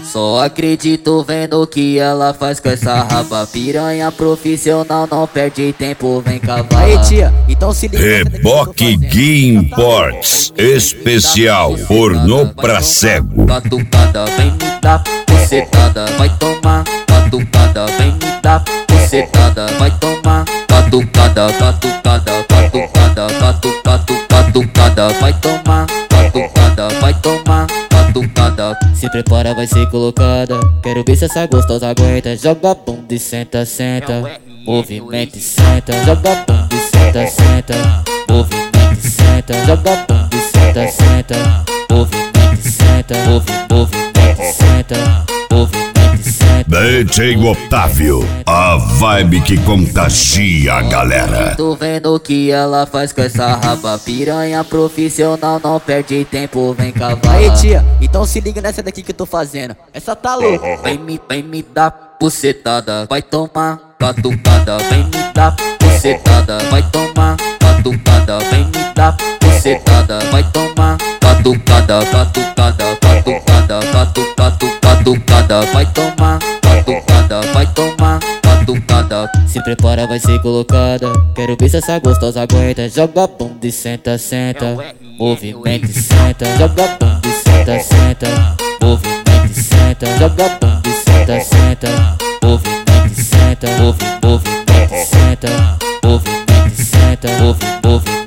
Só acredito vendo o que ela faz com essa raba. Piranha profissional, não perde tempo, vem cavar. Aí tia, então se liga. Reboque Gui Imports, especial pornô pra cego. Catucada, vem me dar, bucetada, vai tomar. Catucada, vem me dar, bucetada, vai tomar. Catucada, catucada, catucada, catucada, vai tomar. Catucada, vai tomar. Catucada, se prepara, vai ser colocada. Quero ver se essa gostosa aguenta. Joga bunda e senta, senta. Movimento e senta. Joga bunda e senta, senta. Movimento e senta. Joga bunda e senta, senta. Movimento e senta. Movimento e senta. Movimento e senta. DJ Otávio, a vibe que contagia a galera. Tô vendo o que ela faz com essa raba. Piranha profissional, não perde tempo, vem cavar. Aí tia, então se liga nessa daqui que eu tô fazendo. Essa tá louca. Vem me dar bucetada, vai tomar. Catucada, vem me dar bucetada, vai tomar. Catucada, vem me dar bucetada, vai tomar. Catucada, catucada, catucada, catucada, vai tomar. Catucada, vai tomar. Catucada, se prepara, vai ser colocada. Quero ver se essa gostosa aguenta. Joga bunda e senta, senta. Movimento e senta. Joga bunda e senta, senta. Movimento e senta. Joga bunda e senta, senta. Movimento e senta. Movimento e senta. Movimento e senta. Movimento